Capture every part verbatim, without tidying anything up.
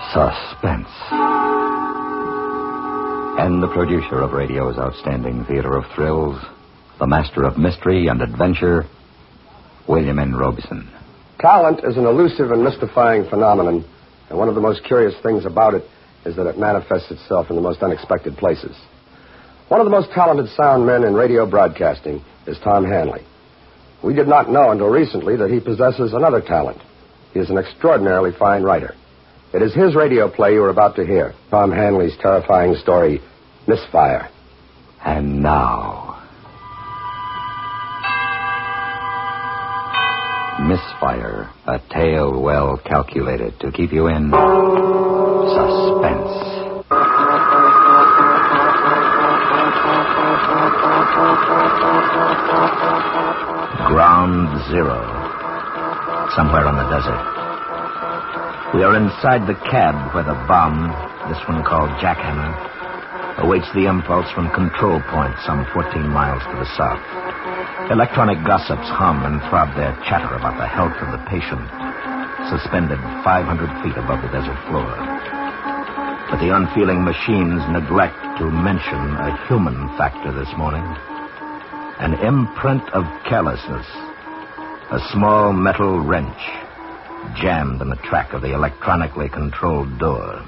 Suspense. And the producer of radio's outstanding theater of thrills, the master of mystery and adventure, William N. Robson. Talent is an elusive and mystifying phenomenon, and one of the most curious things about it is that it manifests itself in the most unexpected places. One of the most talented sound men in radio broadcasting is Tom Hanley. We did not know until recently that he possesses another talent. He is an extraordinarily fine writer. It is his radio play you are about to hear, Tom Hanley's terrifying story, Misfire. And now, Misfire, a tale well calculated to keep you in suspense. Ground Zero, somewhere on the desert. We are inside the cab where the bomb, this one called Jackhammer, awaits the impulse from control point some fourteen miles to the south. Electronic gossips hum and throb their chatter about the health of the patient, suspended five hundred feet above the desert floor. But the unfeeling machines neglect to mention a human factor this morning. An imprint of carelessness. A small metal wrench jammed in the track of the electronically controlled door.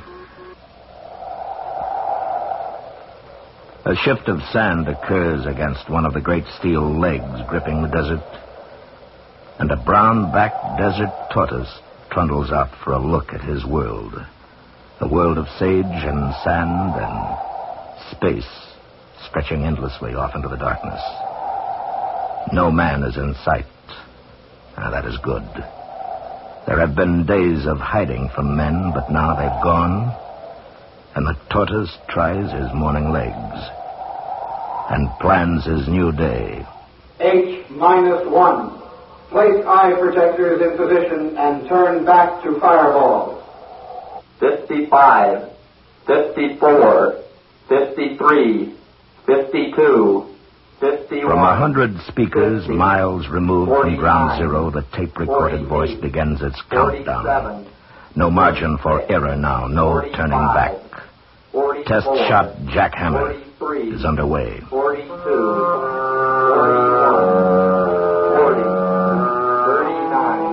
A shift of sand occurs against one of the great steel legs gripping the desert, and a brown-backed desert tortoise trundles out for a look at his world. A world of sage and sand and space stretching endlessly off into the darkness. No man is in sight. Now, that is good. There have been days of hiding from men, but now they've gone, and the tortoise tries his morning legs and plans his new day. H minus one. Place eye protectors in position and turn back to fireball. fifty-five, fifty-four, fifty-three, fifty-two, fifty-one. From a hundred speakers fifty, miles removed from ground zero, the tape-recorded voice begins its countdown. No margin for error now, no turning back. Test shot Jackhammer is underway. forty-two, forty-one, forty, thirty-nine.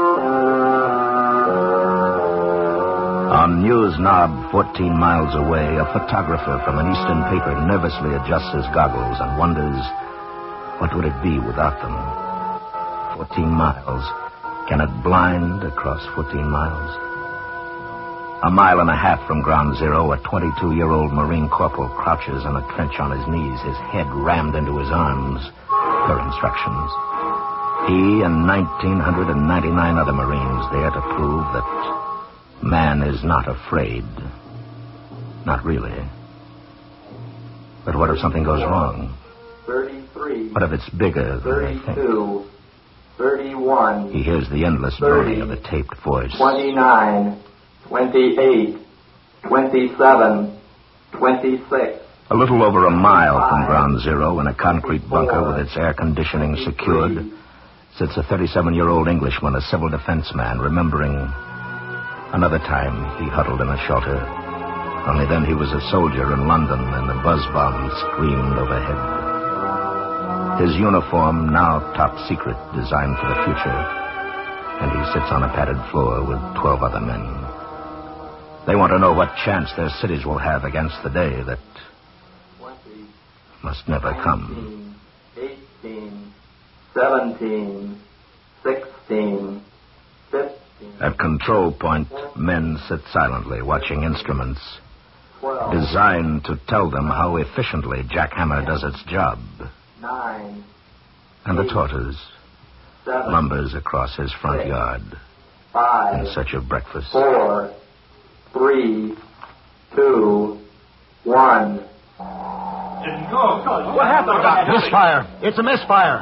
On News Knob, fourteen miles away, a photographer from an eastern paper nervously adjusts his goggles and wonders, what would it be without them? Fourteen miles. Can it blind across fourteen miles? A mile and a half from ground zero, a twenty-two-year-old Marine corporal crouches in a trench on his knees, his head rammed into his arms, per instructions. He and one thousand nine hundred ninety-nine other Marines there to prove that man is not afraid. Not really. But what if something goes wrong? thirty-three. What if it's bigger than they think? thirty-two. thirty-one. He hears the endless droning of the taped voice. twenty-nine. twenty-eight, twenty-seven, twenty-six. A little over a mile from ground zero, in a concrete bunker with its air conditioning secured, sits a thirty-seven-year-old Englishman, a civil defense man, remembering another time he huddled in a shelter. Only then he was a soldier in London, and the buzz bombs screamed overhead. His uniform, now top secret, designed for the future, and he sits on a padded floor with twelve other men. They want to know what chance their cities will have against the day that twenty, must never come. eighteen, seventeen, sixteen, fifteen. At control point, men sit silently, watching instruments twelve, designed to tell them how efficiently Jackhammer does its job. nine, And the tortoise seven, lumbers across his front yard five, in search of breakfast. four, three, two, one. What happened, Doctor? Misfire. It's a misfire.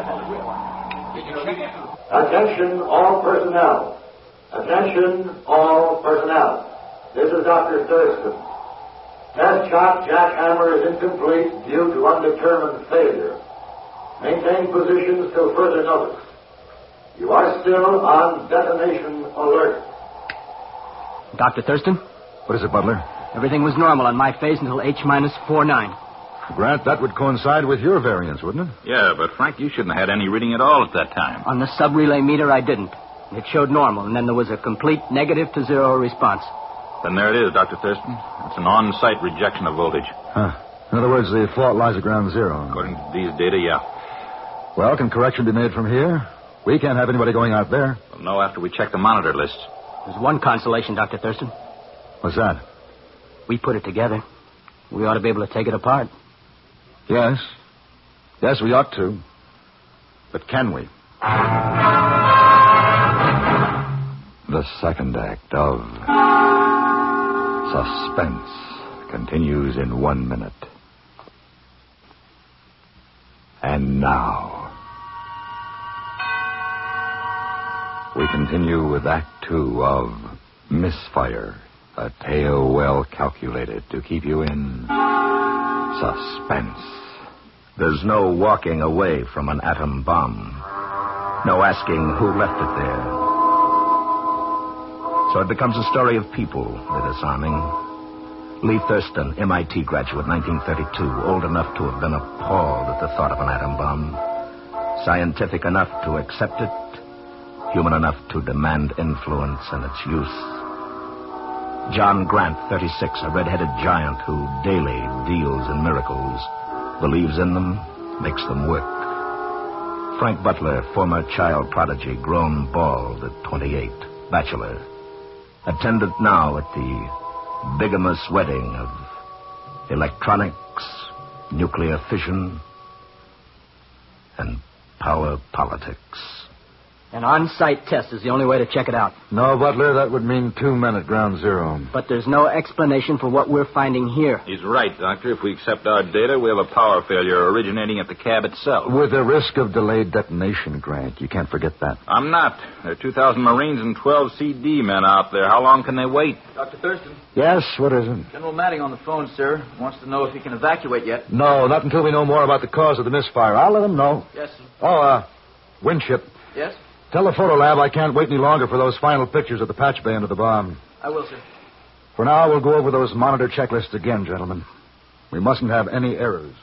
Attention all personnel. Attention all personnel. This is Doctor Thurston. Test shot Jackhammer is incomplete due to undetermined failure. Maintain positions till further notice. You are still on detonation alert. Doctor Thurston? What is it, Butler? Everything was normal on my phase until H minus four nine. Grant, that would coincide with your variance, wouldn't it? Yeah, but Frank, you shouldn't have had any reading at all at that time. On the sub-relay meter, I didn't. It showed normal, and then there was a complete negative to zero response. Then there it is, Doctor Thurston. It's an on-site rejection of voltage. Huh. In other words, the fault lies at ground zero. According to these data, yeah. Well, can correction be made from here? We can't have anybody going out there. We'll know after we check the monitor lists. There's one consolation, Doctor Thurston. What's that? We put it together. We ought to be able to take it apart. Yes. Yes, we ought to. But can we? The second act of Suspense continues in one minute. And now, we continue with Act Two of Misfire, a tale well calculated to keep you in suspense. There's no walking away from an atom bomb. No asking who left it there. So it becomes a story of people, the disarming. Lee Thurston, M I T graduate, nineteen thirty-two, old enough to have been appalled at the thought of an atom bomb. Scientific enough to accept it. Human enough to demand influence in its use. John Grant, thirty-six, a red-headed giant who daily deals in miracles, believes in them, makes them work. Frank Butler, former child prodigy, grown bald at twenty-eight, bachelor, attendant now at the bigamous wedding of electronics, nuclear fission, and power politics. An on-site test is the only way to check it out. No, Butler, that would mean two men at ground zero. But there's no explanation for what we're finding here. He's right, Doctor. If we accept our data, we have a power failure originating at the cab itself. With the risk of delayed detonation, Grant. You can't forget that. I'm not. There are two thousand Marines and twelve C D men out there. How long can they wait? Doctor Thurston. Yes, what is it? General Matting on the phone, sir. Wants to know if he can evacuate yet. No, not until we know more about the cause of the misfire. I'll let him know. Yes, sir. Oh, uh, Winship. Yes? Tell the photo lab I can't wait any longer for those final pictures of the patch bay under the bomb. I will, sir. For now, we'll go over those monitor checklists again, gentlemen. We mustn't have any errors.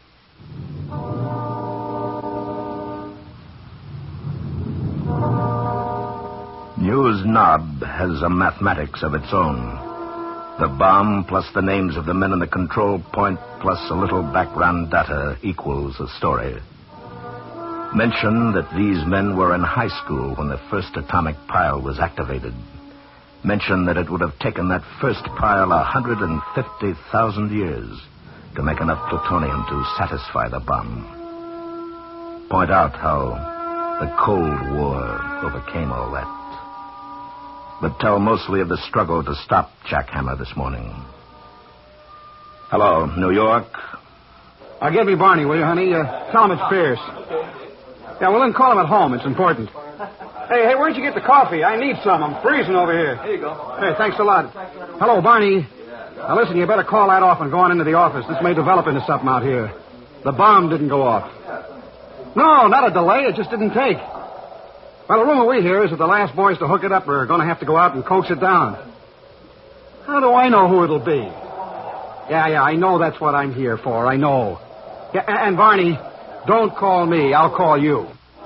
News Knob has a mathematics of its own. The bomb plus the names of the men in the control point plus a little background data equals a story. Mention that these men were in high school when the first atomic pile was activated. Mention that it would have taken that first pile one hundred fifty thousand years to make enough plutonium to satisfy the bomb. Point out how the Cold War overcame all that. But tell mostly of the struggle to stop Jackhammer this morning. Hello, New York. Uh, give me Barney, will you, honey? Uh, tell him it's Pierce. Yeah, well, then call him at home. It's important. Hey, hey, where'd you get the coffee? I need some. I'm freezing over here. Here you go. Hey, thanks a lot. Hello, Barney. Now, listen, you better call that off and go on into the office. This may develop into something out here. The bomb didn't go off. No, not a delay. It just didn't take. Well, the rumor we hear is that the last boys to hook it up are going to have to go out and coax it down. How do I know who it'll be? Yeah, yeah, I know that's what I'm here for. I know. Yeah, and Barney, don't call me. I'll call you.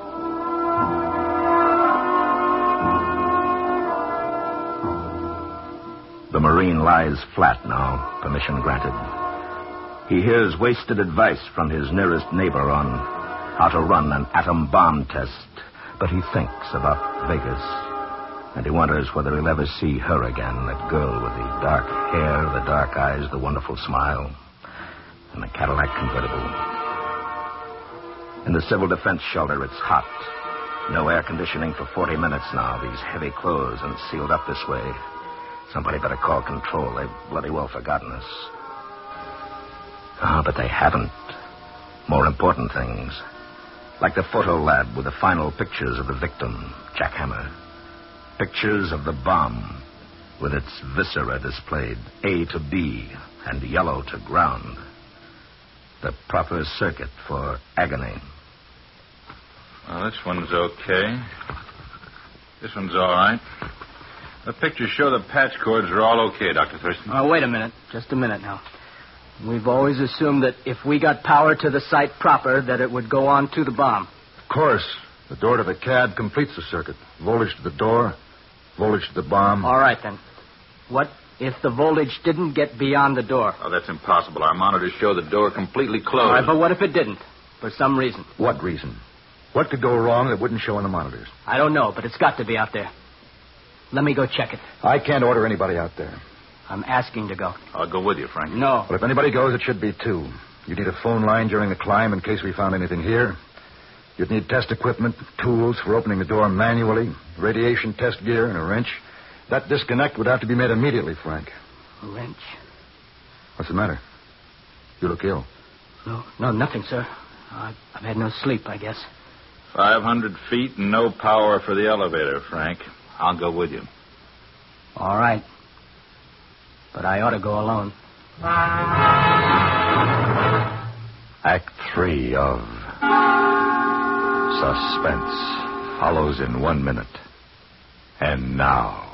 The Marine lies flat now, permission granted. He hears wasted advice from his nearest neighbor on how to run an atom bomb test, but he thinks about Vegas, and he wonders whether he'll ever see her again, that girl with the dark hair, the dark eyes, the wonderful smile, and the Cadillac convertible. In the civil defense shelter, it's hot. No air conditioning for forty minutes now, these heavy clothes and sealed up this way. Somebody better call control. They've bloody well forgotten us. Ah, but they haven't. More important things. Like the photo lab with the final pictures of the victim, Jackhammer. Pictures of the bomb with its viscera displayed, A to B and yellow to ground. The proper circuit for agony. Well, this one's okay. This one's all right. The pictures show the patch cords are all okay, Doctor Thurston. Oh, wait a minute. Just a minute now. We've always assumed that if we got power to the site proper, that it would go on to the bomb. Of course. The door to the cab completes the circuit. Voltage to the door, voltage to the bomb. All right, then. What if the voltage didn't get beyond the door? Oh, that's impossible. Our monitors show the door completely closed. All right, but what if it didn't? For some reason. What reason? What could go wrong that wouldn't show on the monitors? I don't know, but it's got to be out there. Let me go check it. I can't order anybody out there. I'm asking to go. I'll go with you, Frank. No. Well, if anybody goes, it should be two. You need a phone line during the climb in case we found anything here. You'd need test equipment, tools for opening the door manually, radiation test gear, and a wrench. That disconnect would have to be made immediately, Frank. A wrench? What's the matter? You look ill. No, no, nothing, sir. I've, I've had no sleep, I guess. Five hundred feet and no power for the elevator, Frank. I'll go with you. All right. But I ought to go alone. Act three of Suspense follows in one minute. And now,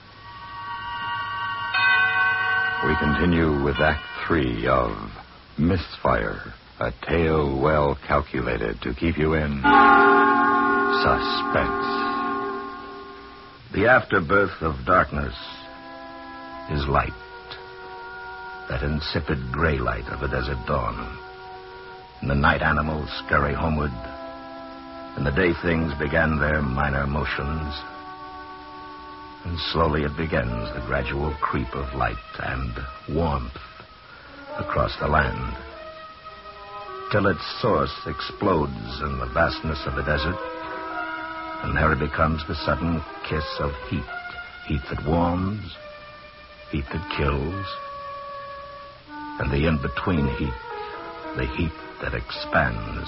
we continue with Act three of Misfire, a tale well calculated to keep you in suspense. The afterbirth of darkness is light. That insipid gray light of a desert dawn. And the night animals scurry homeward. And the day things began their minor motions. And slowly it begins the gradual creep of light and warmth across the land. Till its source explodes in the vastness of the desert. And there it becomes the sudden kiss of heat. Heat that warms, heat that kills, and the in-between heat, the heat that expands.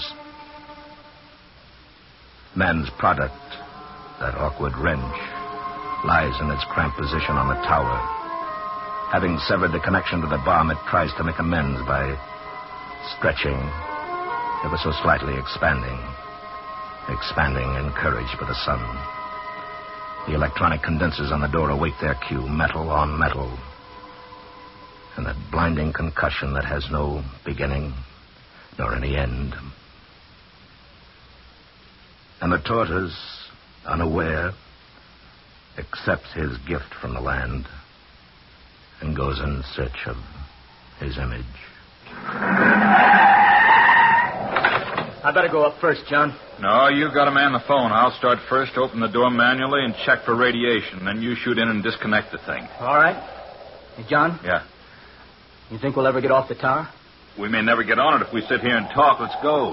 Man's product, that awkward wrench, lies in its cramped position on the tower. Having severed the connection to the bomb, it tries to make amends by stretching, ever so slightly expanding, expanding encouraged by the sun. The electronic condensers on the door await their cue, metal on metal. And that blinding concussion that has no beginning nor any end. And the tortoise, unaware, accepts his gift from the land and goes in search of his image. I better go up first, John. No, you've got to man the phone. I'll start first, open the door manually, and check for radiation. Then you shoot in and disconnect the thing. All right. Hey, John? Yeah. You think we'll ever get off the tower? We may never get on it if we sit here and talk. Let's go.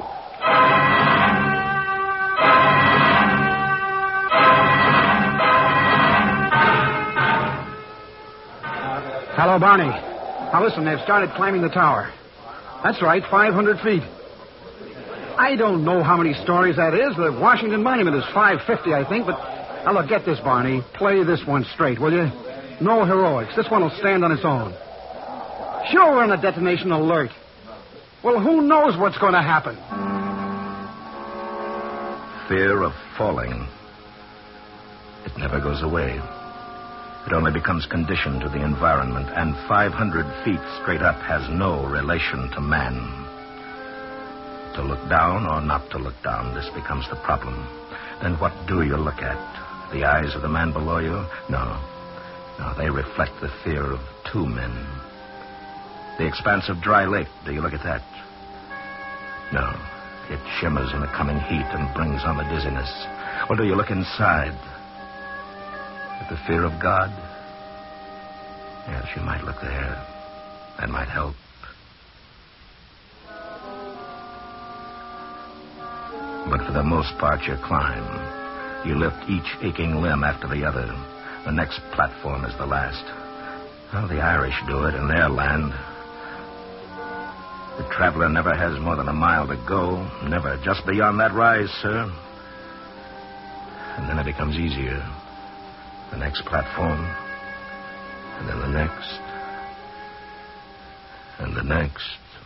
Hello, Barney. Now, listen, they've started climbing the tower. That's right, five hundred feet. I don't know how many stories that is. The Washington Monument is five fifty, I think, but... Now, look, get this, Barney. Play this one straight, will you? No heroics. This one will stand on its own. Sure, we're on a detonation alert. Well, who knows what's going to happen? Fear of falling. It never goes away. It only becomes conditioned to the environment, and five hundred feet straight up has no relation to man. To look down or not to look down, this becomes the problem. Then what do you look at? The eyes of the man below you? No. No, they reflect the fear of two men. The expanse of dry lake, do you look at that? No. It shimmers in the coming heat and brings on the dizziness. Or do you look inside? At the fear of God? Yes, you might look there. That might help. But for the most part, you climb. You lift each aching limb after the other. The next platform is the last. Well, the Irish do it in their land. The traveler never has more than a mile to go. Never. Just beyond that rise, sir. And then it becomes easier. The next platform. And then the next. And the next.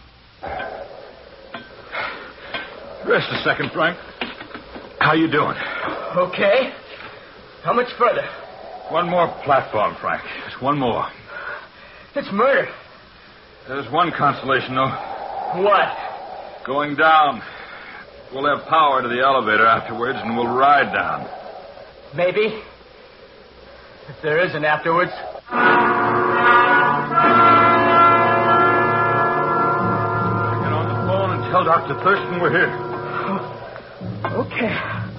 Rest a second, Frank. How you doing? Okay. How much further? One more platform, Frank. Just one more. It's murder. There's one consolation, though. What? Going down. We'll have power to the elevator afterwards, and we'll ride down. Maybe. If there is an afterwards. Get on the phone and tell Doctor Thurston we're here. Okay.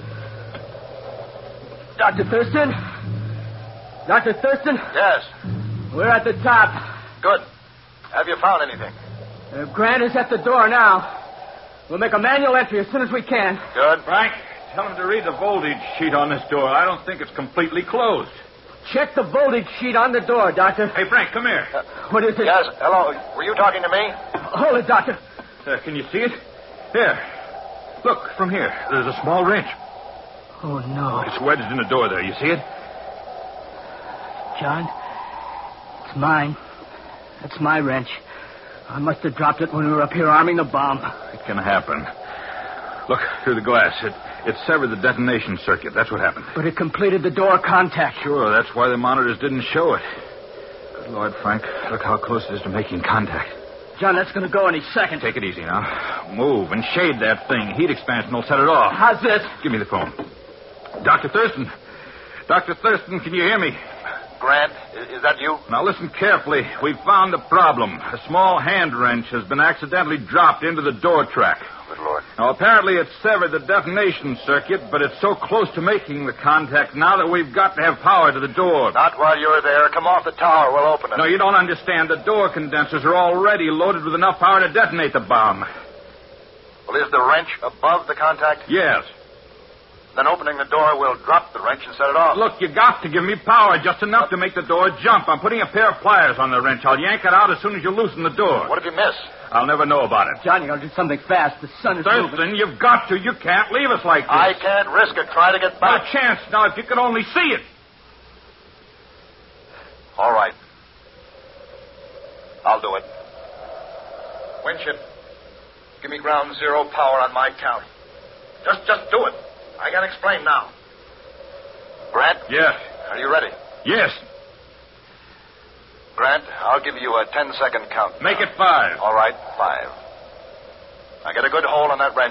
Doctor Thurston? Doctor Thurston? Yes. We're at the top. Good. Have you found anything? Uh, Grant is at the door now. We'll make a manual entry as soon as we can. Good. Frank, tell him to read the voltage sheet on this door. I don't think it's completely closed. Check the voltage sheet on the door, Doctor. Hey, Frank, come here. Uh, What is it? Yes. Hello. Were you talking to me? Hold it, Doctor. Uh, can you see it? Here. Look, from here. There's a small wrench. Oh, no. It's wedged in the door there. You see it? John, it's mine. That's my wrench. I must have dropped it when we were up here arming the bomb. It can happen. Look, through the glass. It, it severed the detonation circuit. That's what happened. But it completed the door contact. Sure, that's why the monitors didn't show it. Good Lord, Frank. Look how close it is to making contact. John, that's going to go any second. Take it easy now. Move and shade that thing. Heat expansion will set it off. How's this? Give me the phone. Doctor Thurston. Doctor Thurston, can you hear me? Grant, is that you? Now listen carefully. We've found the problem. A small hand wrench has been accidentally dropped into the door track. Good Lord. Now, apparently it severed the detonation circuit, but it's so close to making the contact now that we've got to have power to the door. Not while you're there. Come off the tower. We'll open it. No, you don't understand. The door condensers are already loaded with enough power to detonate the bomb. Well, is the wrench above the contact? Yes. Then opening the door will drop the wrench and set it off. Look, you got to give me power, just enough to make the door jump. I'm putting a pair of pliers on the wrench. I'll yank it out as soon as you loosen the door. What if you miss? I'll never know about it. John, you got to do something fast. The sun is Thurston, moving. you've got to. You can't leave us like this. I can't risk it. Try to get Not back. a chance. Now, if you could only see it. All right. I'll do it. Winship, give me ground zero power on my count. Just, just do it. I can't explain now. Grant? Yes. Are you ready? Yes. Grant, I'll give you a ten-second count. Make it five. All right, five. Now get a good hold on that wrench.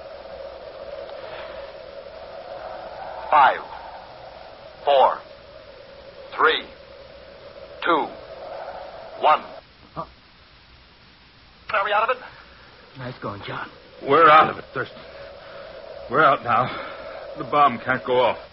Five. Four. Three. Two. One. Huh? Are we out of it? Nice going, John. We're out of it, Thurston. We're out now. The bomb can't go off.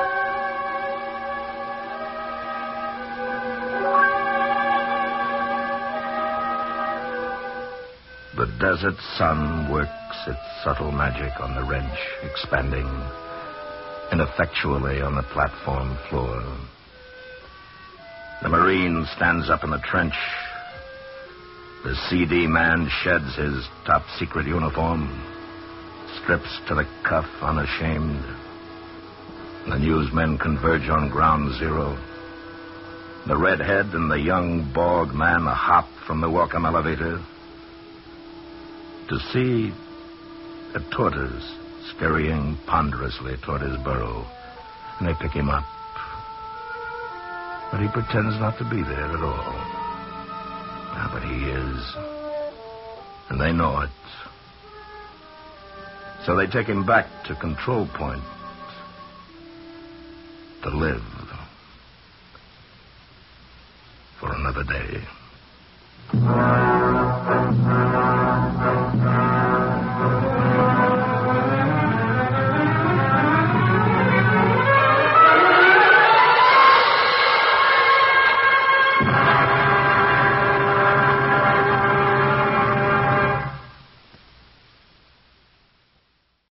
The desert sun works its subtle magic on the wrench, expanding ineffectually on the platform floor. The Marine stands up in the trench. The C D man sheds his top-secret uniform, strips to the cuff unashamed. The newsmen converge on ground zero. The redhead and the young, bald man hop from the welcome elevator to see a tortoise scurrying ponderously toward his burrow. And they pick him up. But he pretends not to be there at all. Ah, but he is. And they know it. So they take him back to control point to live for another day.